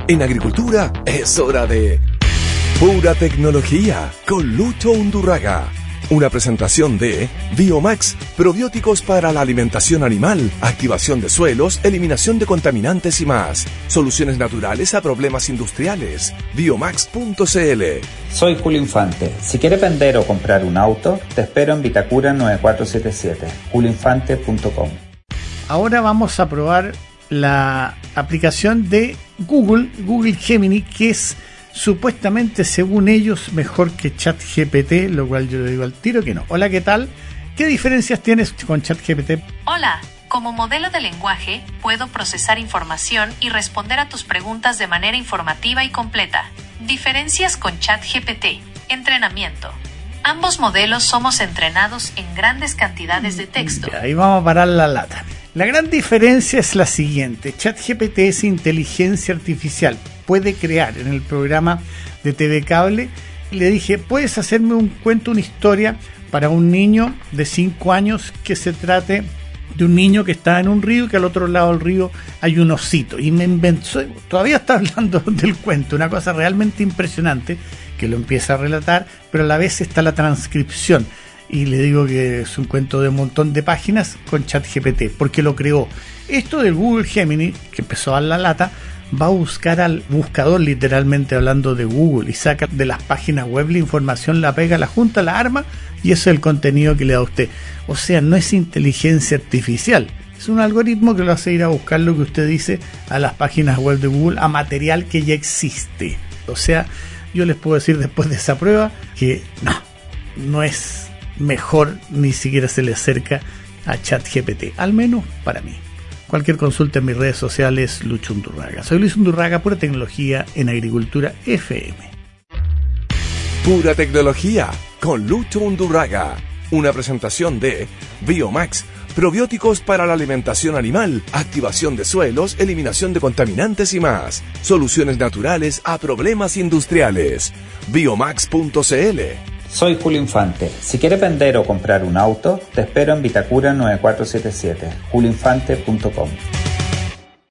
En agricultura es hora de Pura Tecnología con Lucho Undurraga. Una presentación de Biomax, probióticos para la alimentación animal, activación de suelos, eliminación de contaminantes y más. Soluciones naturales a problemas industriales. Biomax.cl. Soy Julio Infante. Si quieres vender o comprar un auto, te espero en Vitacura 9477, julioinfante.com. Ahora vamos a probar la aplicación de Google Gemini, que es supuestamente, según ellos, mejor que ChatGPT, lo cual yo le digo al tiro que no. Hola, ¿qué tal? ¿Qué diferencias tienes con ChatGPT? Hola, como modelo de lenguaje, puedo procesar información y responder a tus preguntas de manera informativa y completa. Diferencias con ChatGPT. Entrenamiento. Ambos modelos somos entrenados en grandes cantidades de texto. Ahí vamos a parar la lata. La gran diferencia es la siguiente. ChatGPT es inteligencia artificial. Puede crear en el programa de TV Cable. Le dije, ¿puedes hacerme un cuento, una historia para un niño de 5 años que se trate de un niño que está en un río y que al otro lado del río hay un osito? Y me inventó, todavía está hablando del cuento, una cosa realmente impresionante, que lo empieza a relatar, pero a la vez está la transcripción. Y le digo que es un cuento de un montón de páginas con ChatGPT, porque lo creó. Esto del Google Gemini, que empezó a dar la lata, va a buscar al buscador, literalmente hablando de Google, y saca de las páginas web la información, la pega, la junta, la arma, y eso es el contenido que le da a usted. O sea, no es inteligencia artificial, es un algoritmo que lo hace ir a buscar lo que usted dice a las páginas web de Google, a material que ya existe. O sea, yo les puedo decir después de esa prueba que no es mejor, ni siquiera se le acerca a ChatGPT, al menos para mí. Cualquier consulta en mis redes sociales, Lucho Undurraga. Soy Luis Undurraga, Pura Tecnología en Agricultura FM. Pura Tecnología con Lucho Undurraga. Una presentación de Biomax, probióticos para la alimentación animal, activación de suelos, eliminación de contaminantes y más. Soluciones naturales a problemas industriales. Biomax.cl. Soy Julio Infante. Si quieres vender o comprar un auto, te espero en Vitacura 9477, julioinfante.com.